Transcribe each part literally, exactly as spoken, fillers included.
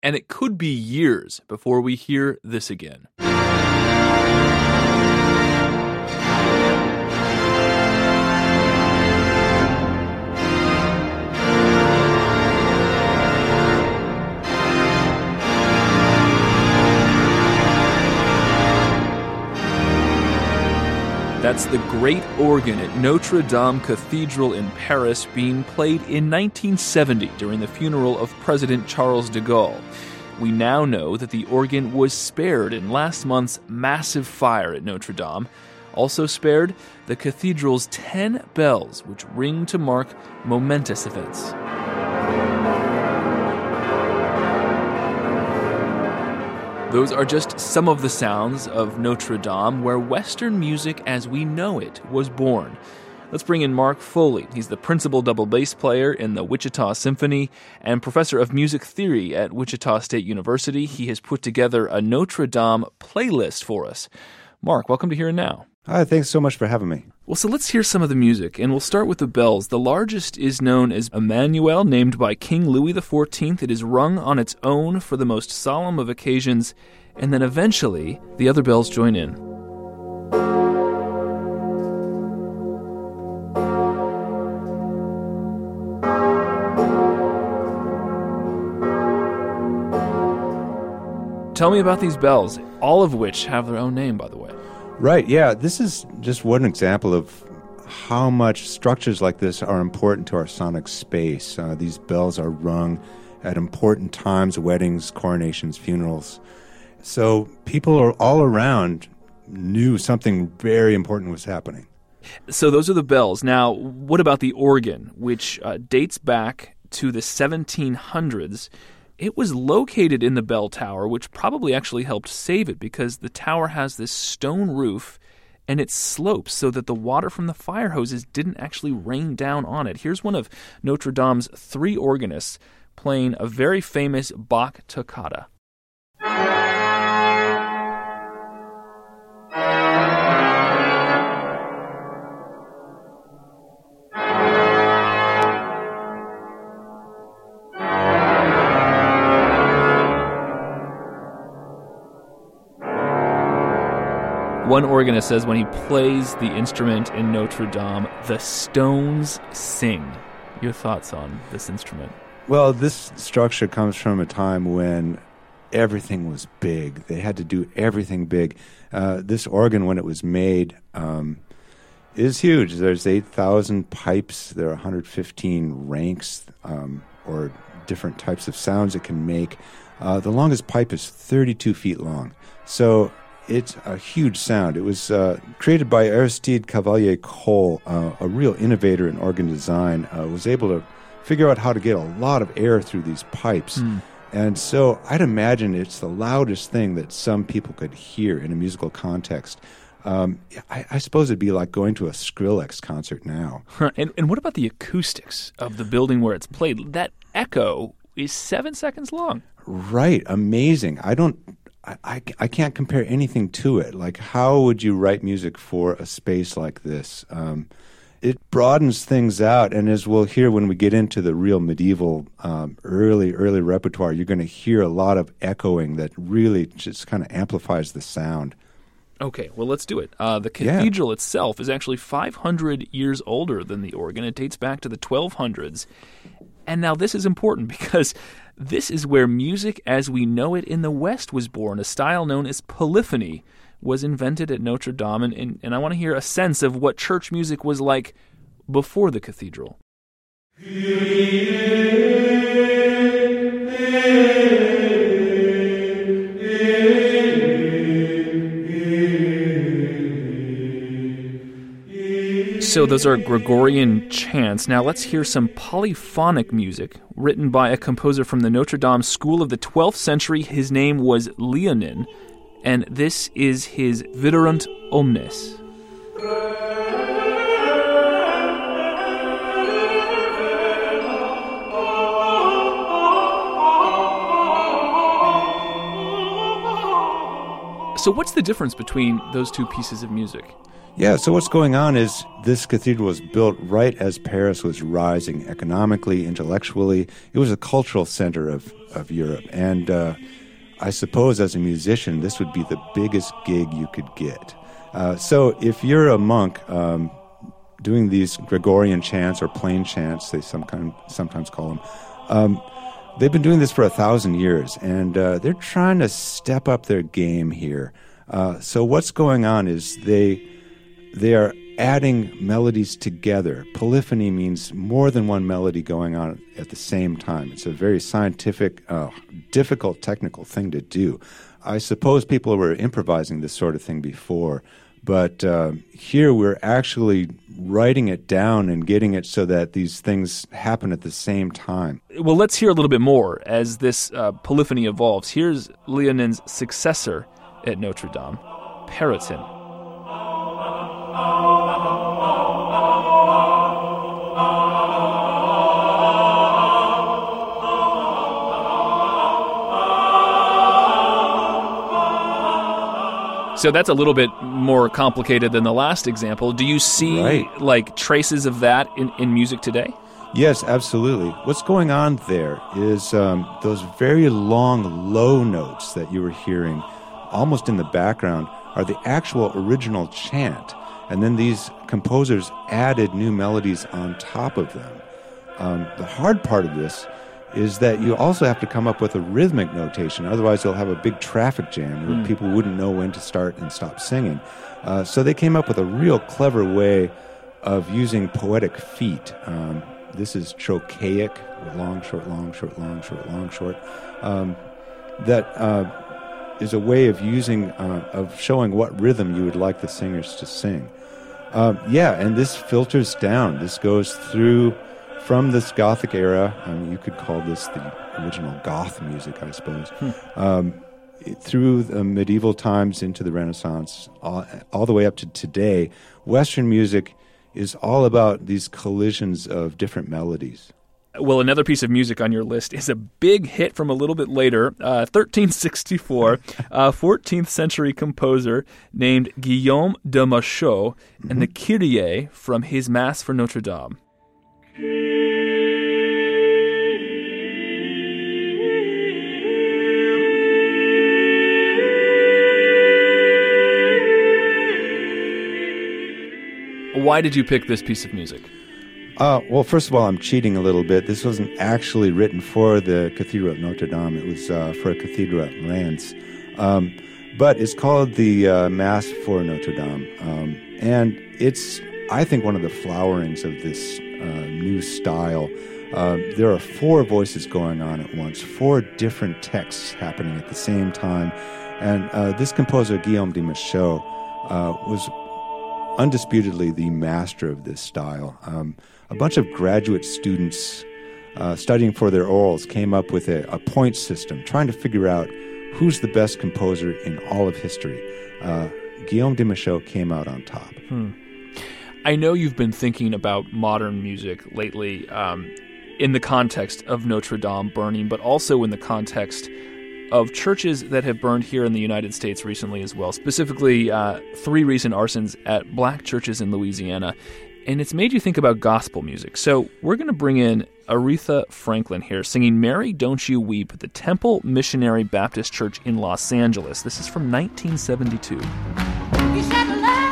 And it could be years before we hear this again. That's the great organ at Notre Dame Cathedral in Paris being played in nineteen seventy during the funeral of President Charles de Gaulle. We now know that the organ was spared in last month's massive fire at Notre Dame. Also spared, the cathedral's ten bells, which ring to mark momentous events. Those are just some of the sounds of Notre Dame, where Western music as we know it was born. Let's bring in Mark Foley. He's the principal double bass player in the Wichita Symphony and professor of music theory at Wichita State University. He has put together a Notre Dame playlist for us. Mark, welcome to Here and Now. Hi, thanks so much for having me. Well, so let's hear some of the music, and we'll start with the bells. The largest is known as Emmanuel, named by King Louis the fourteenth. It is rung on its own for the most solemn of occasions, and then eventually the other bells join in. Tell me about these bells, all of which have their own name, by the way. Right, yeah. This is just one example of how much structures like this are important to our sonic space. Uh, these bells are rung at important times, weddings, coronations, funerals. So people are all around knew something very important was happening. So those are the bells. Now, what about the organ, which uh, dates back to the seventeen hundreds? It was located in the bell tower, which probably actually helped save it because the tower has this stone roof and it slopes so that the water from the fire hoses didn't actually rain down on it. Here's one of Notre Dame's three organists playing a very famous Bach toccata. One organist says when he plays the instrument in Notre Dame, the stones sing. Your thoughts on this instrument? Well, this structure comes from a time when everything was big. They had to do everything big. Uh, this organ, when it was made, um, is huge. There's eight thousand pipes. There are one hundred fifteen ranks um, or different types of sounds it can make. Uh, the longest pipe is thirty-two feet long. So it's a huge sound. It was uh, created by Aristide Cavalier-Cole, uh, a real innovator in organ design, uh, was able to figure out how to get a lot of air through these pipes. Mm. And so I'd imagine it's the loudest thing that some people could hear in a musical context. Um, I, I suppose it'd be like going to a Skrillex concert now. Huh. And, and what about the acoustics of the building where it's played? That echo is seven seconds long. Right. Amazing. I don't... I, I, I can't compare anything to it. Like, how would you write music for a space like this? Um, it broadens things out, and as we'll hear when we get into the real medieval um, early, early repertoire, you're going to hear a lot of echoing that really just kind of amplifies the sound. Okay, well, let's do it. Uh, the cathedral yeah. itself is actually five hundred years older than the organ. It dates back to the twelve hundreds. And now this is important because this is where music as we know it in the West was born. A style known as polyphony was invented at Notre Dame, and, and, and I want to hear a sense of what church music was like before the cathedral. So those are Gregorian chants. Now let's hear some polyphonic music written by a composer from the Notre Dame School of the twelfth century. His name was Léonin, and this is his Viderunt Omnes. So what's the difference between those two pieces of music? Yeah, so what's going on is this cathedral was built right as Paris was rising economically, intellectually. It was a cultural center of, of Europe. And uh, I suppose as a musician, this would be the biggest gig you could get. Uh, so if you're a monk um, doing these Gregorian chants or plain chants, they some kind, sometimes call them, um, they've been doing this for a thousand years, and uh, they're trying to step up their game here. Uh, so what's going on is they... They are adding melodies together. Polyphony means more than one melody going on at the same time. It's a very scientific, uh, difficult technical thing to do. I suppose people were improvising this sort of thing before, but uh, here we're actually writing it down and getting it so that these things happen at the same time. Well, let's hear a little bit more as this uh, polyphony evolves. Here's Léonin's successor at Notre Dame, Perotin. So that's a little bit more complicated than the last example. Do you see right. like traces of that in, in music today? Yes, absolutely. What's going on there is um, those very long low notes that you were hearing almost in the background are the actual original chant. And then these composers added new melodies on top of them. Um, the hard part of this is that you also have to come up with a rhythmic notation. Otherwise, you'll have a big traffic jam where mm. people wouldn't know when to start and stop singing. Uh, so they came up with a real clever way of using poetic feet. Um, this is trochaic, long, short, long, short, long, short, long, short. Um, that uh, is a way of using, uh, of showing what rhythm you would like the singers to sing. Um, yeah, and this filters down. This goes through from this Gothic era. I mean, you could call this the original Goth music, I suppose. Hmm. Um, through the medieval times into the Renaissance, all, all the way up to today, Western music is all about these collisions of different melodies. Well, another piece of music on your list is a big hit from a little bit later, uh, thirteen sixty-four, a fourteenth century composer named Guillaume de Machaut, mm-hmm. and the Kyrie from his Mass for Notre Dame. Why did you pick this piece of music? Uh, well, first of all, I'm cheating a little bit. This wasn't actually written for the Cathedral at Notre Dame. It was uh, for a cathedral at Reims. Um, but it's called the uh, Mass for Notre Dame. Um, and it's, I think, one of the flowerings of this uh, new style. Uh, there are four voices going on at once, four different texts happening at the same time. And uh, this composer, Guillaume de Machaut, uh, was undisputedly the master of this style. Um, a bunch of graduate students uh, studying for their orals came up with a, a point system, trying to figure out who's the best composer in all of history. Uh, Guillaume de Machaut came out on top. Hmm. I know you've been thinking about modern music lately um, in the context of Notre Dame burning, but also in the context of churches that have burned here in the United States recently as well, specifically uh, three recent arsons at black churches in Louisiana. And it's made you think about gospel music. So we're going to bring in Aretha Franklin here, singing Mary, Don't You Weep at the Temple Missionary Baptist Church in Los Angeles. This is from nineteen seventy-two. You said love.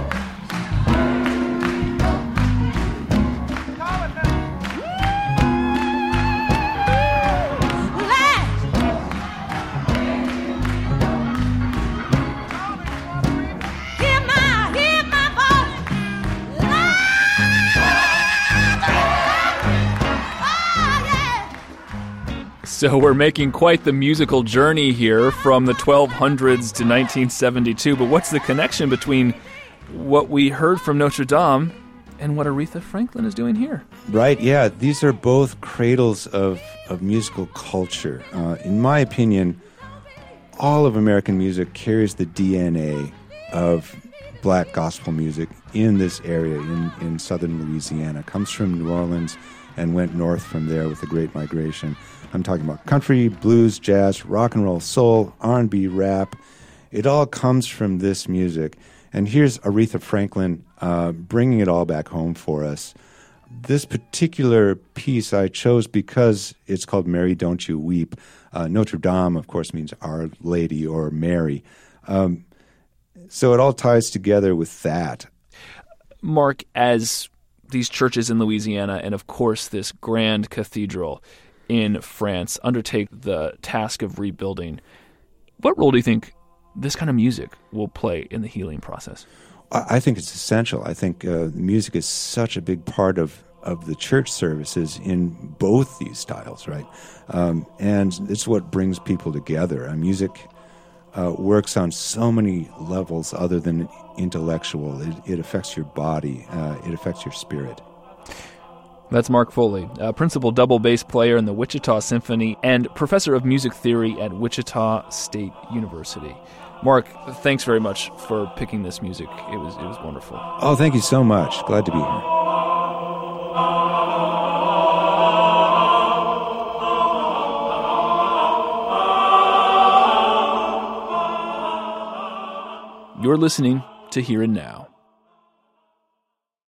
So we're making quite the musical journey here from the twelve hundreds to nineteen seventy-two. But what's the connection between what we heard from Notre Dame and what Aretha Franklin is doing here? Right, yeah. These are both cradles of, of musical culture. Uh, in my opinion, all of American music carries the D N A of black gospel music in this area, in, in southern Louisiana. It comes from New Orleans and went north from there with the Great Migration. I'm talking about country, blues, jazz, rock and roll, soul, R and B, rap. It all comes from this music. And here's Aretha Franklin uh, bringing it all back home for us. This particular piece I chose because it's called Mary, Don't You Weep. Uh, Notre Dame, of course, means Our Lady or Mary. Um, so it all ties together with that. Mark, as these churches in Louisiana and, of course, this grand cathedral in France undertake the task of rebuilding, what role do you think this kind of music will play in the healing process? I think it's essential. I think uh, music is such a big part of, of the church services in both these styles, right? Um, and it's what brings people together. Uh, music uh, works on so many levels other than intellectual. It, it affects your body. Uh, it affects your spirit. That's Mark Foley, a principal double bass player in the Wichita Symphony and professor of music theory at Wichita State University. Mark, thanks very much for picking this music. It was it was wonderful. Oh, thank you so much. Glad to be here. You're listening to Here and Now.